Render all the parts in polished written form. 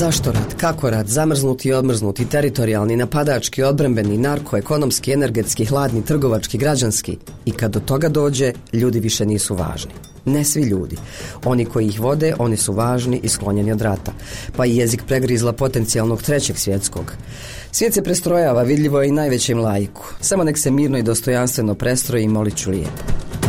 Zašto rat? Kako rat? Zamrznuti i odmrznuti, teritorijalni, napadački, odbrambeni, narko, ekonomski, energetski, hladni, trgovački, građanski. I kad do toga dođe, ljudi više nisu važni. Ne svi ljudi. Oni koji ih vode, oni su važni i sklonjeni od rata. Pa i jezik pregrizla potencijalnog trećeg svjetskog. Svijet se prestrojava, vidljivo je i najvećem laiku. Samo nek se mirno i dostojanstveno prestroji i molit ću lijepo.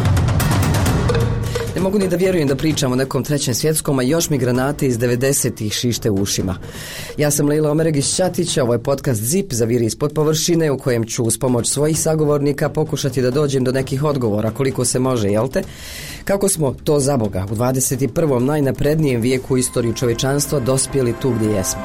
Ne mogu ni da vjerujem da pričam o nekom trećem svjetskom, a još mi granate iz 90-ih šište u ušima. Ja sam Lejla Omeregić-Ćatić, ovo je podcast ZIP Zaviri ispod površine, u kojem ću uz pomoć svojih sagovornika pokušati da dođem do nekih odgovora koliko se može, jel te? Kako smo to za Boga u 21. najnaprednijem vijeku u istoriji čovječanstva dospjeli tu gdje jesmo?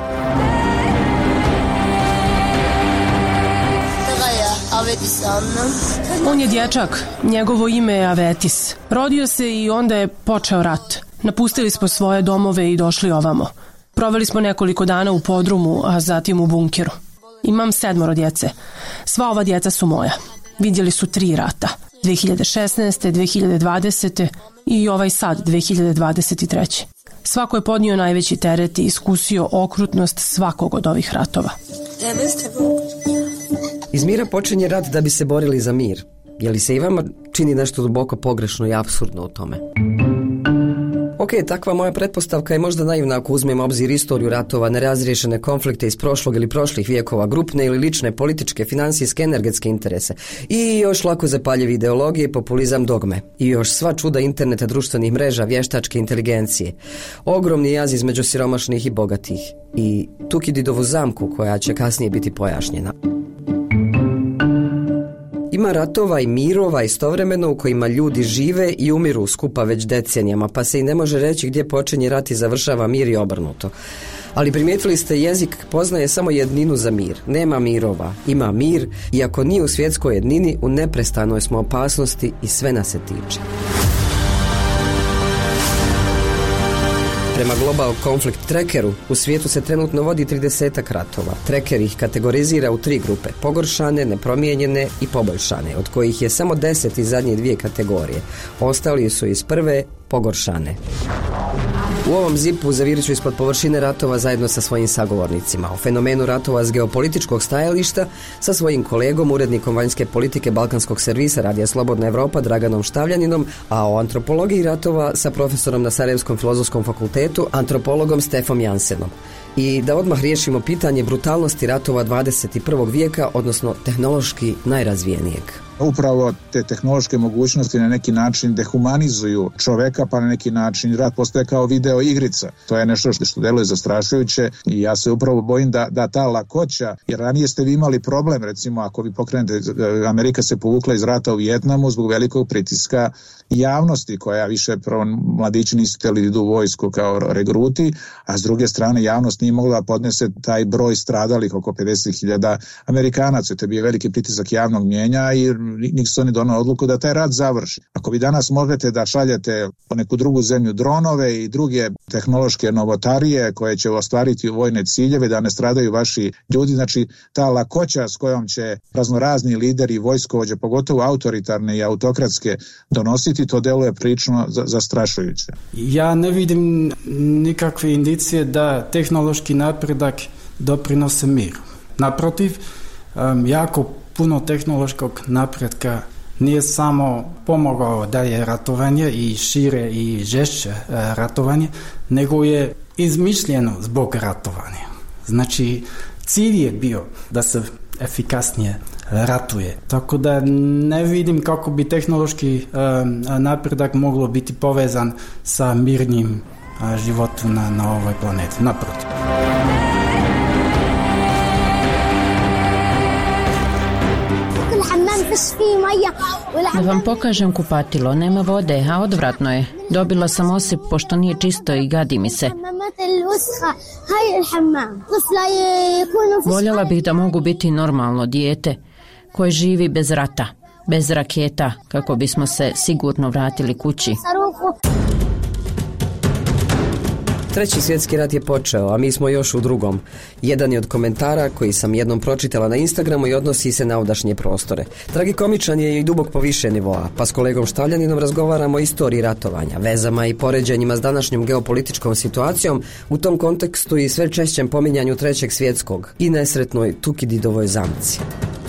On je dječak, njegovo ime je Avetis. Rodio se i onda je počeo rat. Napustili smo svoje domove i došli ovamo. Proveli smo nekoliko dana u podrumu, a zatim u bunkeru. Imam 7 djece. Sva ova djeca su moja. Vidjeli su 3 rata. 2016. 2020. i ovaj sad, 2023. Svako je podnio najveći teret i iskusio okrutnost svakog od ovih ratova. Iz mira počinje rat da bi se borili za mir. Je li se i vama čini nešto duboko pogrešno i apsurdno u tome? Ok, takva moja pretpostavka je možda naivna ako uzmemo obzir istoriju ratova, nerazriješene konflikte iz prošlog ili prošlih vijekova, grupne ili lične, političke, financijske, energetske interese. I još lako zapaljive ideologije, populizam, dogme. I još sva čuda interneta, društvenih mreža, vještačke inteligencije. Ogromni jaz između siromašnih i bogatih. I Tukididovu zamku koja će kasnije biti pojašnjena. Ima ratova i mirova istovremeno u kojima ljudi žive i umiru skupa već decenijama, pa se i ne može reći gdje počinje rat i završava mir i obrnuto. Ali primijetili ste, jezik poznaje samo jedninu za mir. Nema mirova, ima mir, i ako nije u svjetskoj jednini, u neprestanoj smo opasnosti i sve nas se tiče. Prema Global Conflict Trackeru, u svijetu se trenutno vodi 30 ratova. Tracker ih kategorizira u 3 grupe: pogoršane, nepromijenjene i poboljšane, od kojih je samo 10 iz zadnje 2 kategorije. Ostali su iz prve, pogoršane. U ovom zipu zavirit ću ispod površine ratova zajedno sa svojim sagovornicima. O fenomenu ratova s geopolitičkog stajališta sa svojim kolegom, urednikom vanjske politike Balkanskog servisa Radija Slobodna Evropa Draganom Štavljaninom, a o antropologiji ratova sa profesorom na Sarajevskom filozofskom fakultetu, antropologom Stefom Jansenom. I da odmah riješimo pitanje brutalnosti ratova 21. vijeka, odnosno tehnološki najrazvijenijeg. Upravo te tehnološke mogućnosti na neki način dehumanizuju čoveka, pa na neki način rat postaje kao video igrica. To je nešto što deluje zastrašujuće i ja se upravo bojim da ta lakoća, jer ranije ste vi imali problem, recimo ako vi pokrenete, Amerika se povukla iz rata u Vijetnamu zbog velikog pritiska javnosti, koja više prvo mladići nisu htjeli da idu u vojsku kao regruti, a s druge strane javnost nije mogla podnese taj broj stradalih, oko 50.000 Amerikanaca. To je bio veliki pritisak javnog mnijenja i Nixon je donao odluku da taj rat završi. Ako vi danas možete da šaljete po neku drugu zemlju dronove i druge tehnološke novotarije koje će ostvariti vojne ciljeve, da ne stradaju vaši ljudi, znači ta lakoća s kojom će raznorazni lideri i vojskovođe, pogotovo autoritarne i autokratske, donositi, to deluje prilično zastrašujuće. Ja ne vidim nikakve indicije da tehnološki napredak doprinose miru. Naprotiv, jako puno tehnološkog napretka nije samo pomogao da je ratovanje i šire i žešće ratovanje, nego je izmišljeno zbog ratovanja. Znači, cilj je bio da se efikasnije ratuje. Tako da ne vidim kako bi tehnološki napredak moglo biti povezan sa mirnim životom na ovoj planeti. Naprotiv. Da vam pokažem kupatilo, nema vode, a odvratno je. Dobila sam osip pošto nije čisto i gadi mi se. Voljela bih da mogu biti normalno dijete koje živi bez rata, bez raketa, kako bismo se sigurno vratili kući. Treći svjetski rat je počeo, a mi smo još u drugom. Jedan je od komentara koji sam jednom pročitala na Instagramu i odnosi se na ovdašnje prostore. Tragikomičan je i duboko više nivoa, pa s kolegom Štavljaninom razgovaramo o istoriji ratovanja, vezama i poređenjima s današnjom geopolitičkom situacijom, u tom kontekstu i sve češćem pominjanju Trećeg svjetskog i nesretnoj Tukididovoj zamci.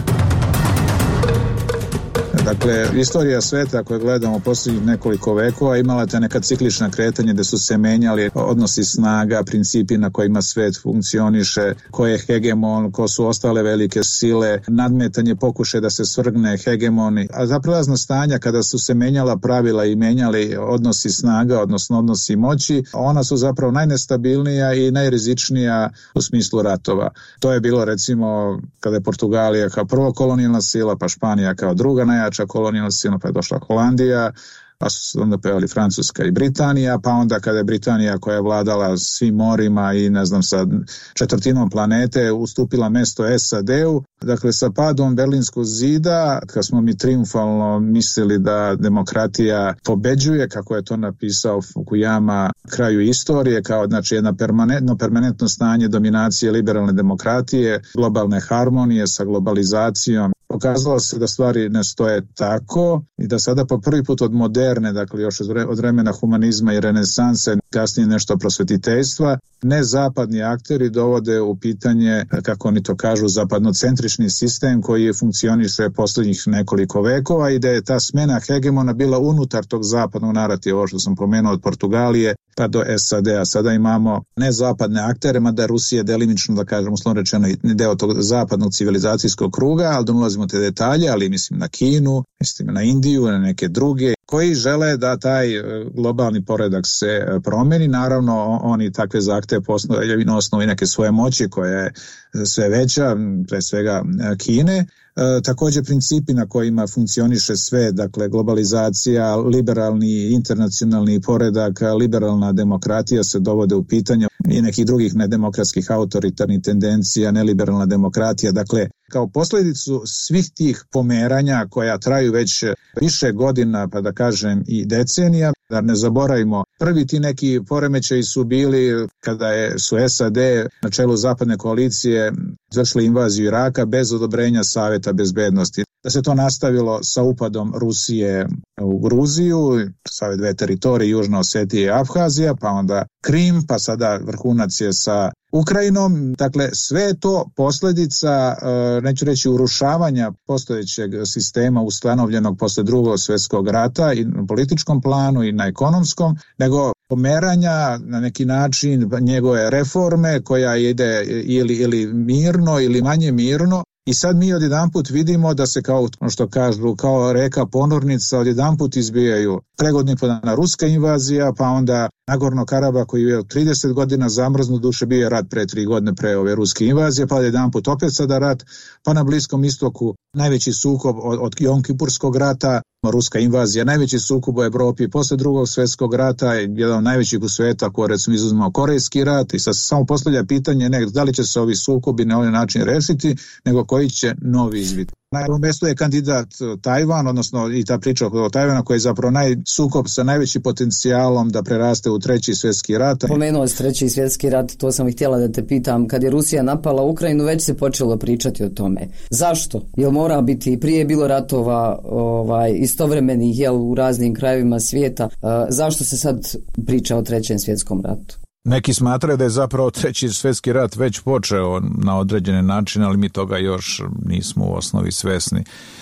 Dakle, istorija sveta koju gledamo posljednjih nekoliko vekova imala te neka ciklična kretanja gdje su se menjali odnosi snaga, principi na kojima svet funkcioniše, ko je hegemon, ko su ostale velike sile, nadmetanje pokušaja da se svrgne hegemoni, a za prelazna stanja kada su se menjala pravila i menjali odnosi snaga, odnosno odnosi moći, ona su zapravo najnestabilnija i najrizičnija u smislu ratova. To je bilo recimo kada je Portugalija kao prvo kolonijalna sila, pa Španija kao druga najjača kolonijalna sila, pa je došla Holandija, pa su onda pojavili Francuska i Britanija, pa onda kada je Britanija koja je vladala svim morima i ne znam sa četvrtinom planete ustupila mesto SAD-u. Dakle, sa padom Berlinskog zida, kad smo mi triumfalno mislili da demokratija pobeđuje, kako je to napisao Fukuyama, kraju istorije, kao znači jedno permanentno stanje dominacije liberalne demokratije, globalne harmonije sa globalizacijom. Pokazalo se da stvari ne stoje tako i da sada po prvi put od moderne, dakle još od vremena humanizma i renesanse, kasnije nešto prosvetiteljstva, nezapadni akteri dovode u pitanje, kako oni to kažu, zapadnocentrični sistem koji funkcioniše posljednjih nekoliko vekova i da je ta smena hegemona bila unutar tog zapadnog narativa, ovo što sam pomenuo od Portugalije pa do SAD-a. Sada imamo nezapadne aktere, mada Rusija delimično, da kažem, uslovno rečeno, deo tog zapadnog civilizacijskog kruga, ali da ulazimo te detalje, ali mislim na Kinu, mislim na Indiju, na neke druge, koji žele da taj globalni poredak se promeni. Naravno, oni takve zahteve postavljaju na osnovu neke svoje moći koja je sve veća, pre svega Kine. Također principi na kojima funkcioniše sve, dakle globalizacija, liberalni internacionalni poredak, liberalna demokratija se dovode u pitanje i nekih drugih nedemokratskih autoritarnih tendencija, neliberalna demokratija. Dakle, kao posljedicu svih tih pomeranja koja traju već više godina, pa da kažem i decenija, da ne zaboravimo, prvi ti neki poremećaji su bili kada su SAD na čelu zapadne koalicije izvršili invaziju Iraka bez odobrenja Savjeta bezbednosti. Da se to nastavilo sa upadom Rusije u Gruziju, sa ove dve teritorije, Južna Osetija i Abhazija, pa onda Krim, pa sada vrhunac je sa Ukrajinom. Dakle, sve je to posljedica, neću reći urušavanja postojećeg sistema ustanovljenog posle Drugog svjetskog rata i na političkom planu i na ekonomskom, nego pomeranja na neki način njegove reforme koja ide ili mirno ili manje mirno. I sad mi odjedanput vidimo da se kao što kažu, kao reka ponornica odjedanput izbijaju pregodni na ruska invazija, pa onda Nagorno Karabah koji je 30 godina zamrznut, duše bio je rat pre 3 godine pre ove ruske invazije, pa odjedanput opet sada rat, pa na Bliskom istoku najveći sukob od Jom Kipurskog rata, ruska invazija, najveći sukob u Evropi posle Drugog svjetskog rata, jedan od najvećih u sveta, ako recimo izuzmemo Korejski rat, i sad se samo postavlja pitanje ne da li će se ovi sukobi na ovaj način rešiti, nego koji će novi izbiti. Na prvom mjestu je kandidat Tajvan, odnosno i ta priča o Tajvana koji je zapravo sukob sa najvećim potencijalom da preraste u Treći svjetski rat. Pomenuo si Treći svjetski rat, to sam i htjela da te pitam. Kad je Rusija napala Ukrajinu, već se počelo pričati o tome. Zašto? Jel mora biti, prije je bilo ratova istovremenih u raznim krajevima svijeta. Zašto se sad priča o Trećem svjetskom ratu? Neki smatraju da je zapravo Treći svjetski rat već počeo na određene načine, ali mi toga još nismo u osnovi svesni.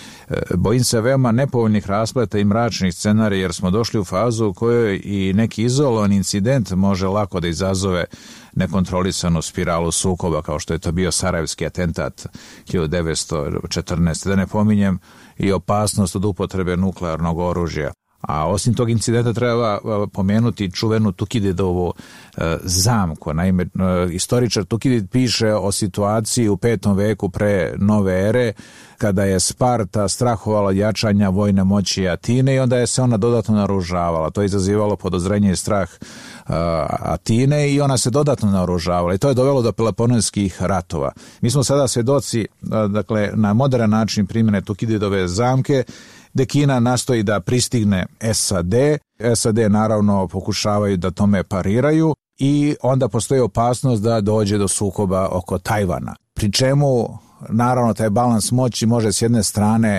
Bojim se veoma nepovoljnih raspleta i mračnih scenarija jer smo došli u fazu u kojoj i neki izolovan incident može lako da izazove nekontrolisanu spiralu sukoba kao što je to bio Sarajevski atentat 1914. Da ne pominjem i opasnost od upotrebe nuklearnog oružja. A osim tog incidenta treba pomenuti čuvenu Tukididovu zamku. Naime, istoričar Tukidid piše o situaciji u 5. veku pre nove ere, kada je Sparta strahovala od jačanja vojne moći Atine i onda je se ona dodatno naoružavala. To je izazivalo podozrenje i strah Atine i ona se dodatno naoružavala i to je dovelo do Peloponeskih ratova. Mi smo sada svjedoci, dakle, na modern način primjene Tukididove zamke, gde Kina nastoji da pristigne SAD. SAD naravno pokušavaju da tome pariraju, i onda postoji opasnost da dođe do sukoba oko Tajvana. Pri čemu, naravno, taj balans moći može s jedne strane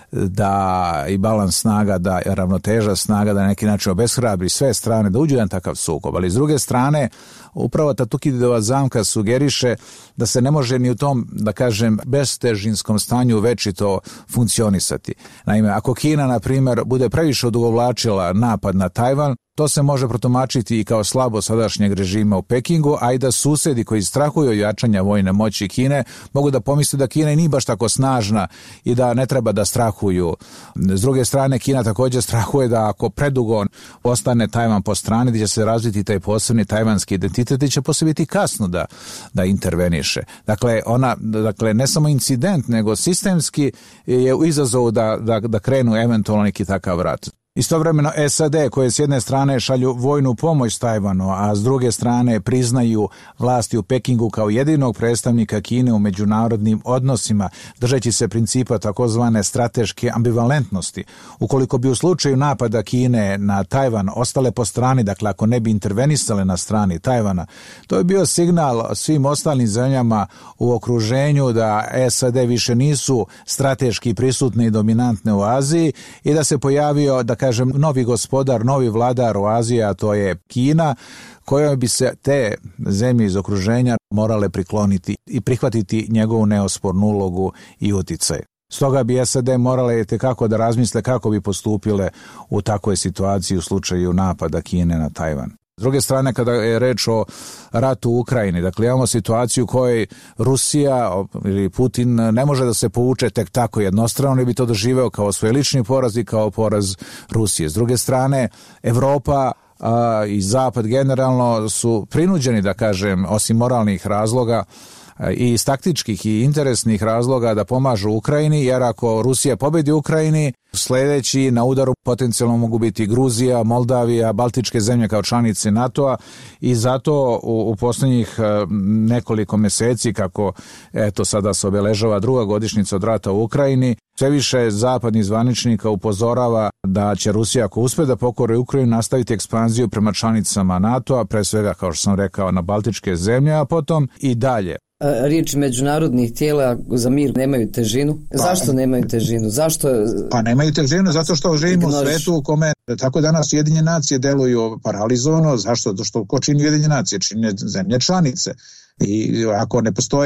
da i balans snaga, da ravnoteža snaga da na neki način obeshrabri sve strane da uđu na takav sukob, ali s druge strane upravo ta Tukididova zamka sugeriše da se ne može ni u tom, da kažem, bestežinskom stanju večito funkcionisati. Naime, ako Kina, na primjer, bude previše odugovlačila napad na Tajvan, to se može protumačiti i kao slabo sadašnjeg režima u Pekingu, a i da susedi koji strahuju od jačanja vojne moći Kine mogu da pomisle da Kina i nije baš tako snažna i da ne treba da strahuju. S druge strane, Kina također strahuje da ako predugo ostane Tajvan po strani, da će se razviti taj posebni tajvanski identitet i će poslije biti kasno da interveniše. Dakle, ne samo incident, nego sistemski je u izazovu da krenu eventualno neki takav rat. Istovremeno SAD koje s jedne strane šalju vojnu pomoć Tajvanu, a s druge strane priznaju vlasti u Pekingu kao jedinog predstavnika Kine u međunarodnim odnosima, držeći se principa takozvane strateške ambivalentnosti. Ukoliko bi u slučaju napada Kine na Tajvan ostale po strani, dakle ako ne bi intervenisale na strani Tajvana, to je bio signal svim ostalim zemljama u okruženju da SAD više nisu strateški prisutne i dominantne u Aziji i da se pojavio, da kažem, novi gospodar, novi vladar u Aziji, a to je Kina, kojoj bi se te zemlje iz okruženja morale prikloniti i prihvatiti njegovu neospornu ulogu i uticaj. Stoga bi SAD morale itekako da razmisle kako bi postupile u takvoj situaciji u slučaju napada Kine na Tajvan. S druge strane, kada je reč o ratu u Ukrajini, dakle imamo situaciju u kojoj Rusija ili Putin ne može da se povuče tek tako jednostrano, i bi to doživeo kao svoj lični poraz i kao poraz Rusije. S druge strane, Evropa i Zapad generalno su prinuđeni, da kažem, osim moralnih razloga i iz taktičkih i interesnih razloga da pomažu Ukrajini, jer ako Rusija pobedi u Ukrajini, sljedeći na udaru potencijalno mogu biti Gruzija, Moldavija, Baltičke zemlje kao članice NATO-a, i zato u posljednjih nekoliko mjeseci, kako eto sada se obeležava druga godišnjica od rata u Ukrajini, sve više zapadnih zvaničnika upozorava da će Rusija, ako uspe da pokori Ukrajinu, nastaviti ekspanziju prema članicama NATO-a, pre svega, kao što sam rekao, na Baltičke zemlje, a potom i dalje. Riječi međunarodnih tijela za mir nemaju težinu. Zašto nemaju težinu? Zašto? Pa nemaju težinu zato što živimo u svetu u kome tako danas Ujedinjene nacije deluju paralizovano. Zašto? Zato što ko čini Ujedinjene nacije? Čine zemlje članice. I ako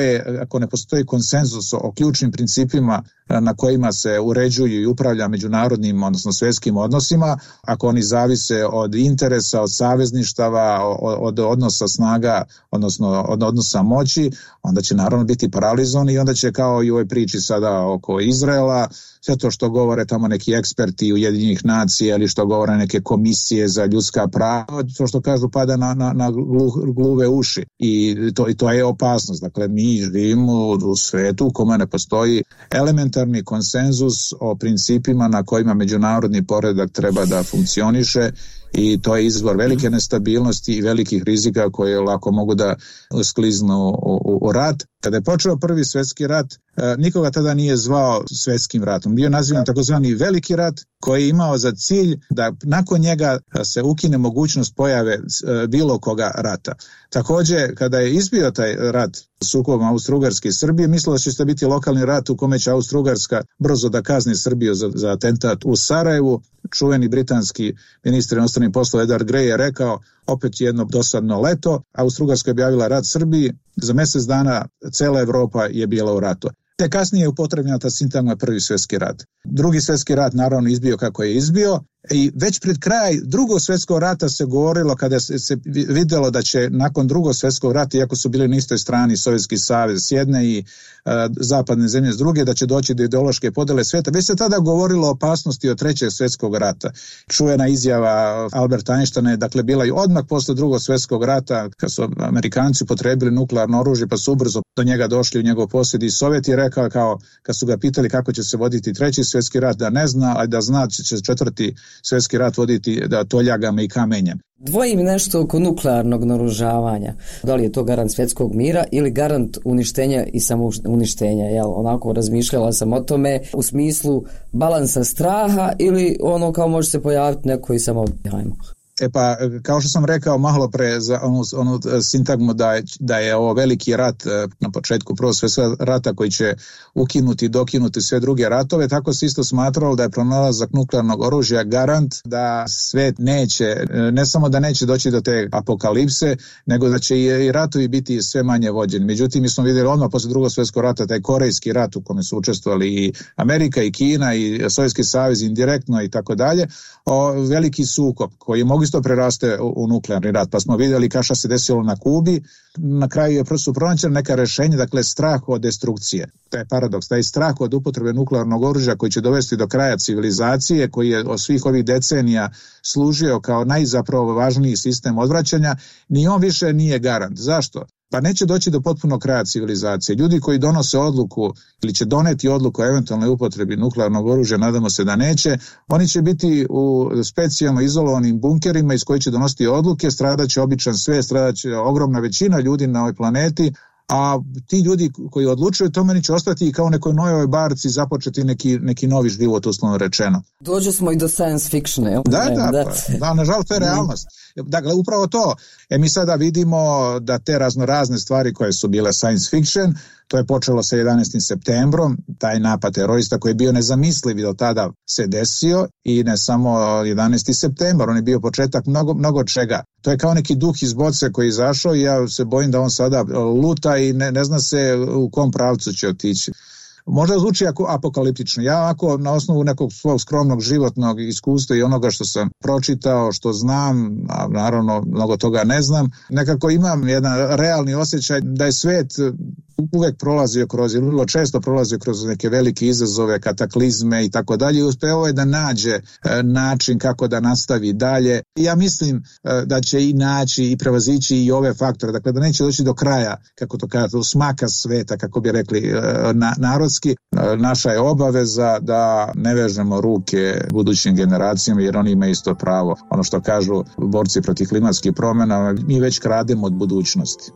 ne postoji konsenzus o ključnim principima na kojima se uređuju i upravlja međunarodnim, odnosno svjetskim odnosima, ako oni zavise od interesa, od savezništava, od odnosa snaga, odnosno od odnosa moći, onda će naravno biti paralizovani i onda će, kao i u ovoj priči sada oko Izraela, sve to što govore tamo neki eksperti Ujedinjenih nacija ili što govore neke komisije za ljudska prava, to što kažu pada na gluve uši i to je opasnost. Dakle, mi živimo u svetu u kome ne postoji elementarni konsenzus o principima na kojima međunarodni poredak treba da funkcioniše, i to je izvor velike nestabilnosti i velikih rizika koje lako mogu da skliznu u rat. Kada je počeo Prvi svjetski rat, nikoga tada nije zvao svjetskim ratom. Bio nazivan takozvani Veliki rat, koji je imao za cilj da nakon njega se ukine mogućnost pojave bilo koga rata. Također, kada je izbio taj rat sukobom Austro-Ugarske i Srbije, mislilo se da će biti lokalni rat u kome će Austro-Ugarska brzo da kazni Srbiju za atentat u Sarajevu. Čuveni britanski ministar inostranih poslova Edward Grey je rekao, opet jedno dosadno leto, Austro-Ugarska je objavila rat Srbiji, za mjesec dana cela Evropa je bila u ratu. Te kasnije je upotrebljena ta sintagma Prvi svjetski rat. Drugi svjetski rat naravno izbio kako je izbio, i već pred kraj Drugog svjetskog rata se govorilo, kada se vidjelo da će nakon Drugog svjetskog rata, iako su bili na istoj strani Sovjetski savez s jedne i zapadne zemlje s druge, da će doći do ideološke podjele svijeta. Već se tada govorilo o opasnosti od Trećeg svjetskog rata. Čuvena izjava Alberta Einsteina je dakle bila i odmah posle Drugog svjetskog rata, kad su Amerikanci upotrebili nuklearno oružje pa su ubrzo do njega došli u njegov posjed, i Sovjet je rekao, kao kad su ga pitali kako će se voditi Treći svjetski rat, da ne zna, ali da zna će Četvrti svjetski rat voditi toljagama i kamenjem. Dvojim nešto oko nuklearnog naoružavanja. Da li je to garant svjetskog mira ili garant uništenja i samouništenja? Onako razmišljala sam o tome u smislu balansa straha ili ono kao može se pojaviti neko i samo hajmo. Pa, kao što sam rekao malo pre za onu sintagmu da je ovo veliki rat na početku Prvog svjetskog rata koji će ukinuti i dokinuti sve druge ratove, tako se isto smatralo da je pronalazak nuklearnog oružja garant da svet neće, ne samo da neće doći do te apokalipse, nego da će i ratovi biti sve manje vođeni. Međutim, mi smo vidjeli odmah posle Drugog svjetskog rata taj korejski rat u kome su učestvovali i Amerika i Kina i Sovjetski savez indirektno i tako dalje, veliki sukob koji mogu isto preraste u nuklearni rat, pa smo vidjeli šta se desilo na Kubi. Na kraju su pronađena neka rešenja, dakle strah od destrukcije. To je paradoks, taj strah od upotrebe nuklearnog oružja koji će dovesti do kraja civilizacije, koji je od svih ovih decenija služio kao najzapravo važniji sistem odvraćanja, ni on više nije garant. Zašto? Pa neće doći do potpunog kraja civilizacije. Ljudi koji donose odluku ili će doneti odluku o eventualnoj upotrebi nuklearnog oružja, nadamo se da neće, oni će biti u specijalno izolovanim bunkerima iz kojih će donositi odluke, stradaće običan svijet, stradaće ogromna većina ljudi na ovoj planeti, a ti ljudi koji odlučuju tome će ostati i kao nekoj novoj barci započeti neki novi život, uslovno rečeno. Dođe smo i do science fiction, jel? Da, nažalost to je realnost. Dakle, upravo to. Mi sada vidimo da te raznorazne stvari koje su bile science fiction, to je počelo sa 11. septembrom, taj napad terorista koji je bio nezamisliv do tada se desio i ne samo 11. septembar, on je bio početak mnogo čega. To je kao neki duh iz boce koji je izašao i ja se bojim da on sada luta i ne zna se u kom pravcu će otići. Možda zvuči apokaliptično. Ja ovako na osnovu nekog svog skromnog životnog iskustva i onoga što sam pročitao, što znam, a naravno mnogo toga ne znam, nekako imam jedan realni osjećaj da je svet uvek prolazio kroz, ili vrlo često prolazio kroz neke velike izazove, kataklizme i tako dalje i uspeo je da nađe način kako da nastavi dalje. I ja mislim da će i naći i prevazići i ove faktore, dakle da neće doći do kraja, kako to kažete, u smaka sveta, kako bi rekli narodski. Naša je obaveza da ne vežemo ruke budućim generacijama jer oni imaju isto pravo. Ono što kažu borci protiv klimatskih promjena, mi već krademo od budućnosti.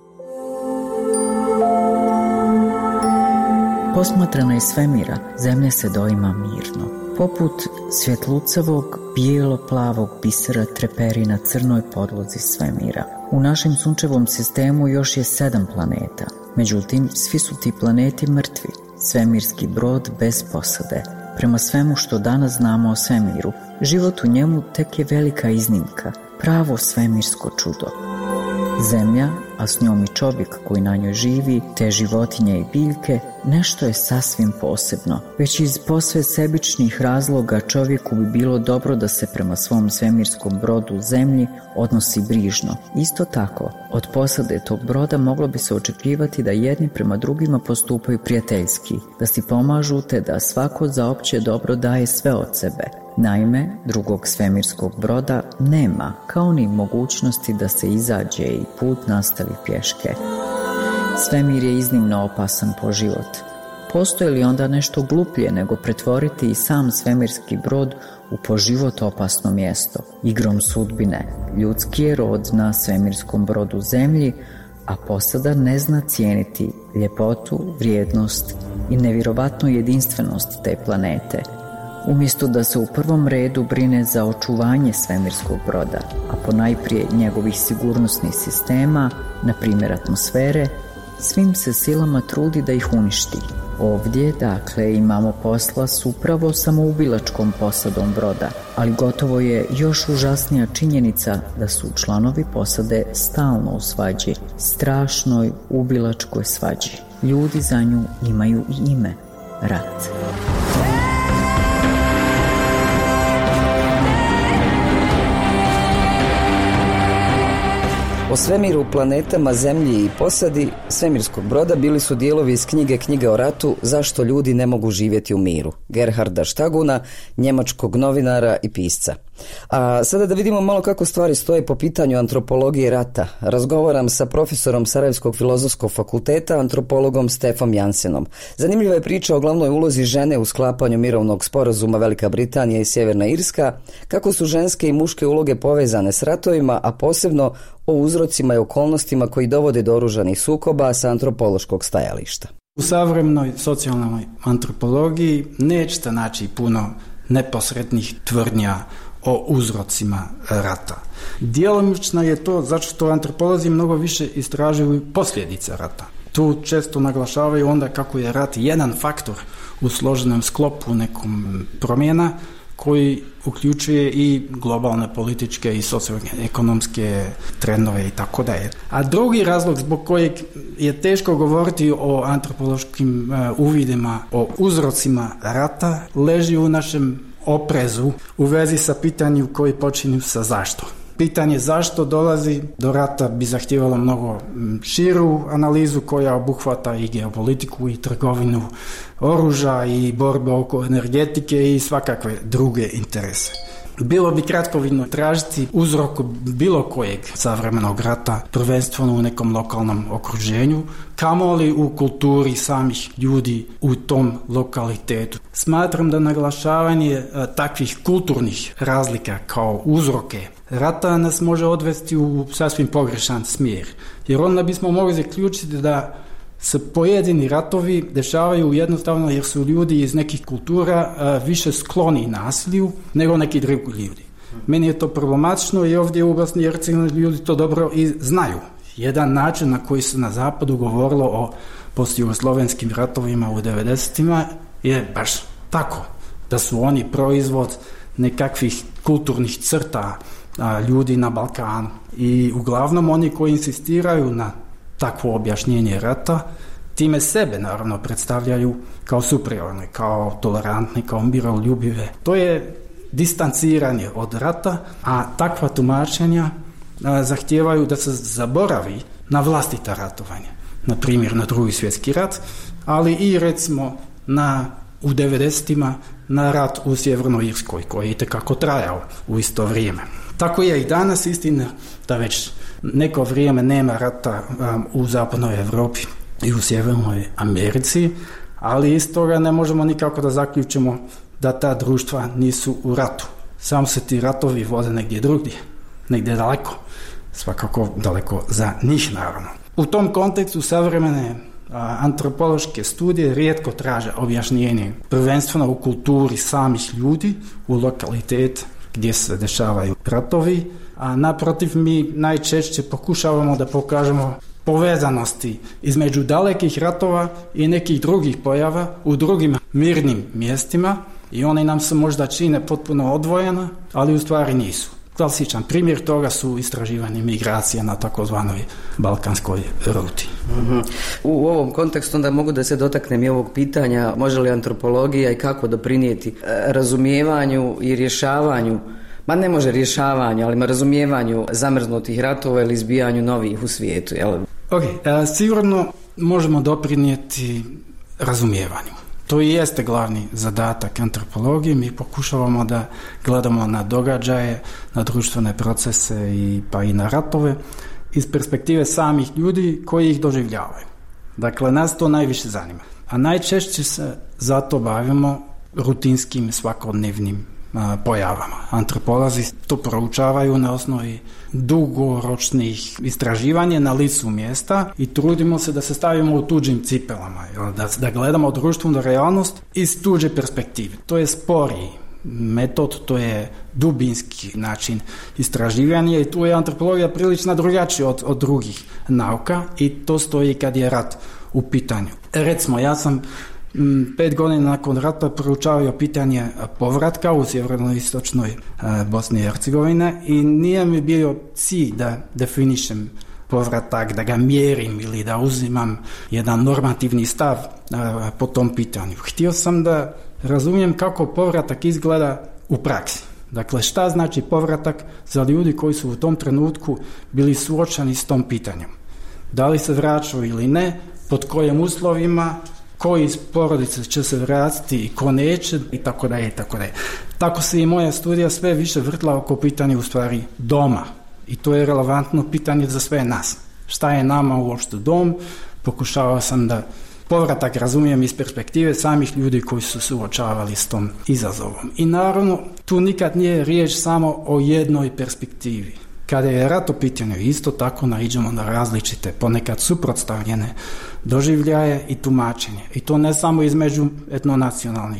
Posmatrana iz svemira, zemlja se doima mirno. Poput svjetlucavog, bijelo-plavog bisera treperi na crnoj podlozi svemira. U našem sunčevom sistemu još je 7 planeta. Međutim, svi su ti planeti mrtvi. Svemirski brod bez posade. Prema svemu što danas znamo o svemiru, život u njemu tek je velika iznimka, pravo svemirsko čudo. Zemlja, a s njom i čovjek koji na njoj živi, te životinje i biljke, nešto je sasvim posebno. Već iz posve sebičnih razloga čovjeku bi bilo dobro da se prema svom svemirskom brodu Zemlji odnosi brižno. Isto tako, od posade tog broda moglo bi se očekivati da jedni prema drugima postupaju prijateljski, da si pomažu te da svako za opće dobro daje sve od sebe. Naime, drugog svemirskog broda nema, kao ni mogućnosti da se izađe i put nastavi pješke. Svemir je iznimno opasan po život. Postoji li onda nešto gluplje nego pretvoriti i sam svemirski brod u po život opasno mjesto? Igrom sudbine, ljudski je rod na svemirskom brodu Zemlji, a posada ne zna cijeniti ljepotu, vrijednost i nevjerovatnu jedinstvenost te planete. Umjesto da se u prvom redu brine za očuvanje svemirskog broda, a ponajprije njegovih sigurnosnih sistema, na primjer atmosfere, svim se silama trudi da ih uništi. Ovdje, dakle, imamo posla s upravo samoubilačkom posadom broda, ali gotovo je još užasnija činjenica da su članovi posade stalno u svađi, strašnoj ubilačkoj svađi. Ljudi za nju imaju i ime – rat. O svemiru, planetama, zemlji i posadi svemirskog broda bili su dijelovi iz knjige o ratu Zašto ljudi ne mogu živjeti u miru, Gerharda Štaguna, njemačkog novinara i pisca. A sada da vidimo malo kako stvari stoje po pitanju antropologije rata. Razgovaram sa profesorom Sarajevskog filozofskog fakulteta, antropologom Stefom Jansenom. Zanimljiva je priča o glavnoj ulozi žene u sklapanju mirovnog sporazuma Velika Britanija i Sjeverna Irska, kako su ženske i muške uloge povezane s ratovima, a posebno o uzrocima i okolnostima koji dovode do oružanih sukoba sa antropološkog stajališta. U savremenoj socijalnoj antropologiji nećete naći puno neposrednih tvrdnja o uzrocima rata. Djelomično je to zato što antropolozi mnogo više istražuju posljedice rata. Tu često naglašavaju onda kako je rat jedan faktor u složenom sklopu nekom promjena koji uključuje i globalne političke i socioekonomske trendove i tako dalje. A drugi razlog zbog kojeg je teško govoriti o antropološkim uvidima, o uzrocima rata, leži u našem oprezu u vezi sa pitanjem koji počinju sa zašto. Pitanje zašto dolazi do rata bi zahtijevalo mnogo širu analizu koja obuhvata i geopolitiku i trgovinu oružja i borbe oko energetike i svakakve druge interese. Bilo bi kratkovidno tražiti uzrok bilo kojeg savremenog rata, prvenstveno u nekom lokalnom okruženju, kamoli u kulturi samih ljudi u tom lokalitetu. Smatram da naglašavanje takvih kulturnih razlika kao uzroke rata nas može odvesti u sasvim pogrešan smjer, jer onda bismo mogli zaključiti da se pojedini ratovi dešavaju jednostavno jer su ljudi iz nekih kultura više skloni nasilju nego neki drugi ljudi. Meni je to problematično i ovdje u Bosni i Hercegovini ljudi to dobro i znaju. Jedan način na koji se na zapadu govorilo o postjugoslovenskim ratovima u 90-ima je baš tako, da su oni proizvod nekakvih kulturnih crta ljudi na Balkanu. I uglavnom oni koji insistiraju na takvo objašnjenje rata, time sebe naravno predstavljaju kao superiorne, kao tolerantne, kao miroljubive. To je distanciranje od rata, a takva tumačenja zahtijevaju da se zaboravi na vlastita ratovanja. Na primjer na Drugi svjetski rat, ali i recimo u 90-ima na rat u Sjevernoj Irskoj, koji je itekako trajao u isto vrijeme. Tako je i danas istina da već neko vrijeme nema rata u zapadnoj Europi i u Sjevernoj Americi, ali iz toga ne možemo nikako da zaključimo da ta društva nisu u ratu. Samo se ti ratovi vode negdje drugdje, negdje daleko, svakako daleko za njih naravno. U tom kontekstu savremene antropološke studije rijetko traže objašnjenje prvenstveno u kulturi samih ljudi, u lokalitet gdje se dešavaju ratovi, a naprotiv mi najčešće pokušavamo da pokažemo povezanosti između dalekih ratova i nekih drugih pojava u drugim mirnim mjestima i one nam se možda čine potpuno odvojena, ali u stvari nisu. Klasičan primjer toga su istraživanje migracija na takozvanoj balkanskoj ruti. U ovom kontekstu onda mogu da se dotaknem i ovog pitanja, može li antropologija i kako doprinijeti razumijevanju i rješavanju, ma ne može rješavanju, ali razumijevanju zamrznutih ratova ili izbijanju novih u svijetu. Jel? Sigurno možemo doprinijeti razumijevanju. To i jeste glavni zadatak antropologije. Mi pokušavamo da gledamo na događaje, na društvene procese pa i na ratove iz perspektive samih ljudi koji ih doživljavaju. Dakle, nas to najviše zanima. A najčešće se zato bavimo rutinskim svakodnevnim pojavama. Antropolozi to proučavaju na osnovi dugoročnih istraživanja na licu mjesta i trudimo se da se stavimo u tuđim cipelama, da gledamo društvenu realnost iz tuđe perspektive. To je sporiji metod, to je dubinski način istraživanja i tu je antropologija prilično drugačija od drugih nauka i to stoji kad je rat u pitanju. Recimo, ja sam 5 godina nakon rata proučavao pitanje povratka u sjeverno-istočnoj Bosni i Hercegovine i nije mi bio cilj da definišem povratak, da ga mjerim ili da uzimam jedan normativni stav po tom pitanju. Htio sam da razumijem kako povratak izgleda u praksi. Dakle, šta znači povratak za ljudi koji su u tom trenutku bili suočeni s tom pitanjem? Da li se vraćaju ili ne, pod kojim uslovima, koji iz porodice će se vratiti i ko neće i tako dalje i tako dalje. Tako se i moja studija sve više vrtla oko pitanja u stvari doma i to je relevantno pitanje za sve nas. Šta je nama uopšte dom? Pokušavao sam da povratak razumijem iz perspektive samih ljudi koji su suočavali s tom izazovom. I naravno, tu nikad nije riječ samo o jednoj perspektivi. Kada je rat u pitanju, isto tako naiđemo na različite, ponekad suprotstavljene doživljaje i tumačenje. I to ne samo između etnonacionalnih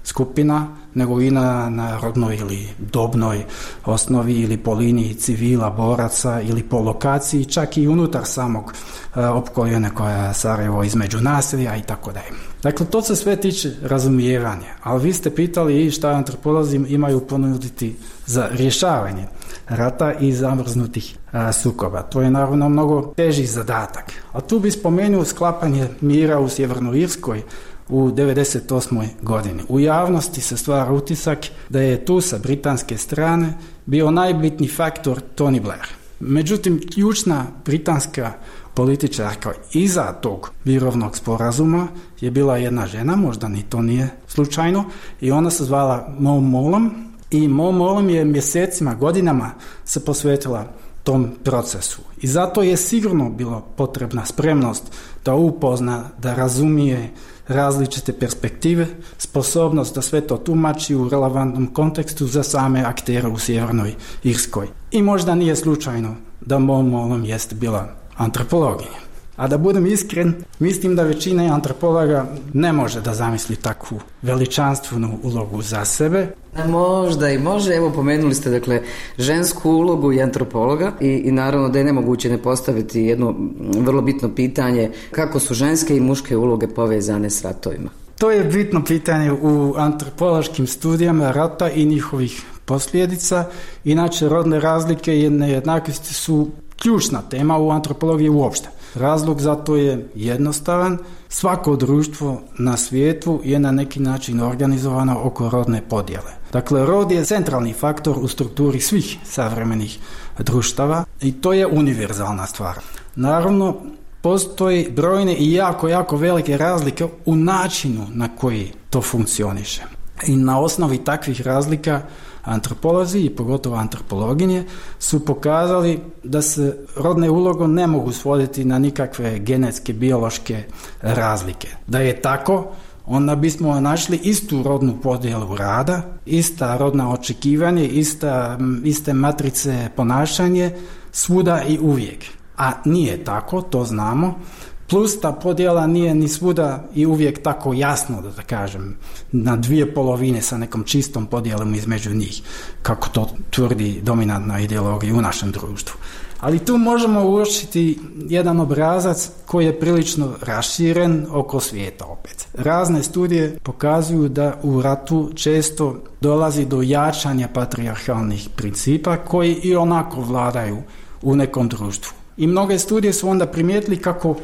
skupina, nego i na rodnoj ili dobnoj osnovi ili po liniji civila, boraca ili po lokaciji, čak i unutar samog opkoljene koja je Sarajevo između naselja i tako dalje. Dakle, to se sve tiče razumijevanja, ali vi ste pitali i šta antropolozi imaju ponuditi za rješavanje rata i zamrznutih sukoba. To je naravno mnogo teži zadatak. A tu bi spomenuo sklapanje mira u Sjevernoj Irskoj u 1998. godini. U javnosti se stvara utisak da je tu sa britanske strane bio najbitniji faktor Tony Blair. Međutim, ključna britanska političarka iza tog mirovnog sporazuma je bila jedna žena, možda ni to nije slučajno, i ona se zvala Mo Mowlam, i Mo Mowlam je mjesecima, godinama se posvetila tom procesu. I zato je sigurno bila potrebna spremnost da upozna, da razumije različite perspektive, sposobnost da sve to tumači u relevantnom kontekstu za same aktere u Sjevernoj Irskoj. I možda nije slučajno da Mo Mowlam jeste bila antropologinja. A da budem iskren, mislim da većina antropologa ne može da zamisli takvu veličanstvenu ulogu za sebe. Možda i može, evo pomenuli ste dakle žensku ulogu i antropologa i naravno da je nemoguće ne postaviti jedno vrlo bitno pitanje kako su ženske i muške uloge povezane s ratovima. To je bitno pitanje u antropološkim studijama rata i njihovih posljedica. Inače, rodne razlike i nejednakosti su ključna tema u antropologiji uopšte. Razlog za to je jednostavan. Svako društvo na svijetu je na neki način organizovano oko rodne podjele. Dakle, rod je centralni faktor u strukturi svih savremenih društava i to je univerzalna stvar. Naravno, postoji brojne i jako velike razlike u načinu na koji to funkcioniše. I na osnovi takvih razlika antropolozi i pogotovo antropologinje su pokazali da se rodne uloge ne mogu svoditi na nikakve genetske, biološke razlike. Da je tako, onda bismo našli istu rodnu podjelu rada, ista rodna očekivanje, iste matrice ponašanje svuda i uvijek. A nije tako, to znamo. Plus ta podjela nije ni svuda i uvijek tako jasno, da kažem, na dvije polovine sa nekom čistom podjelom između njih, kako to tvrdi dominantna ideologija u našem društvu. Ali tu možemo uočiti jedan obrazac koji je prilično raširen oko svijeta opet. Razne studije pokazuju da u ratu često dolazi do jačanja patrijarhalnih principa koji i onako vladaju u nekom društvu. I mnoge studije su onda primijetili kako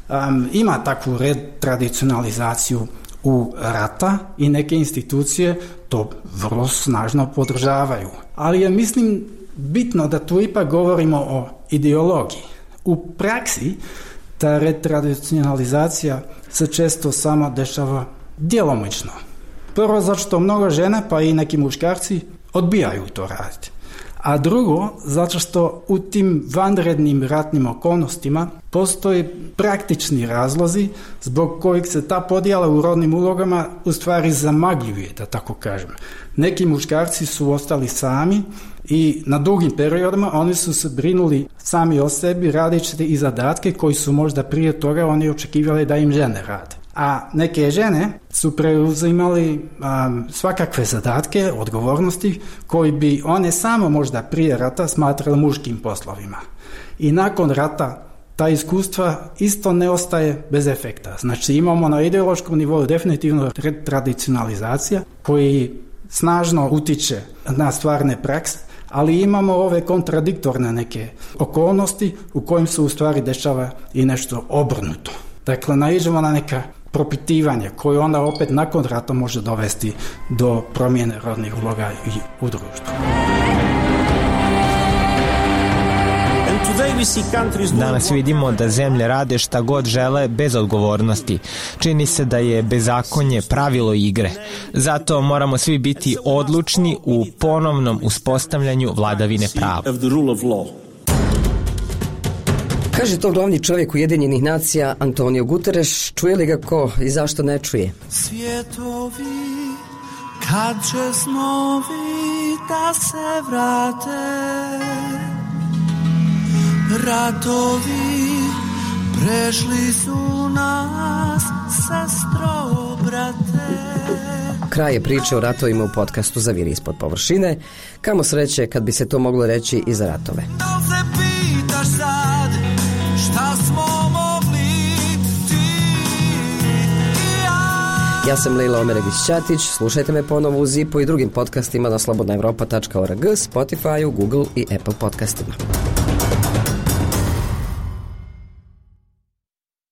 ima takvu retradicionalizaciju u rata i neke institucije to vrlo snažno podržavaju. Ali je, mislim, bitno da tu ipak govorimo o ideologiji. U praksi ta retradicionalizacija se često samo dešava djelomično. Prvo, zato što mnogo žena, pa i neki muškarci, odbijaju to raditi. A drugo, zato što u tim vanrednim ratnim okolnostima postoji praktični razlozi zbog kojih se ta podjela u rodnim ulogama u stvari zamagljuje, da tako kažem. Neki muškarci su ostali sami i na dugim periodima oni su se brinuli sami o sebi radeći i zadatke koji su možda prije toga oni očekivali da im žene rade. A neke žene su preuzimali svakakve zadatke, odgovornosti koji bi one samo možda prije rata smatrali muškim poslovima. I nakon rata ta iskustva isto ne ostaje bez efekta. Znači imamo na ideološkom nivou definitivno tradicionalizacija koji snažno utiče na stvarne prakse, ali imamo ove kontradiktorne neke okolnosti u kojim se u stvari dešava i nešto obrnuto. Dakle, naiđemo na neka propitivanje koje onda opet nakon rata može dovesti do promjene rodnih uloga i u društvu. Danas vidimo da zemlje rade šta god žele bez odgovornosti. Čini se da je bezakonje pravilo igre. Zato moramo svi biti odlučni u ponovnom uspostavljanju vladavine prava. Kaže to glavni čovjek Ujedinjenih nacija Antonio Guterres. Čuje li ga ko i zašto ne čuje? Svjetovi, kad će snovi da se vrate, ratovi prešli su nas, sestro, brate. kraj je priče o ratovima u podcastu Zaviri ispod površine. Kamo sreće kad bi se to moglo reći i za ratove. Da se pitaš sad šta smo mogli ti i ja. Ja sam Lejla Omeregić-Ćatić, slušajte me ponovo u Zipu i drugim podcastima na slobodnaevropa.org, Spotify, Google i Apple podcastima.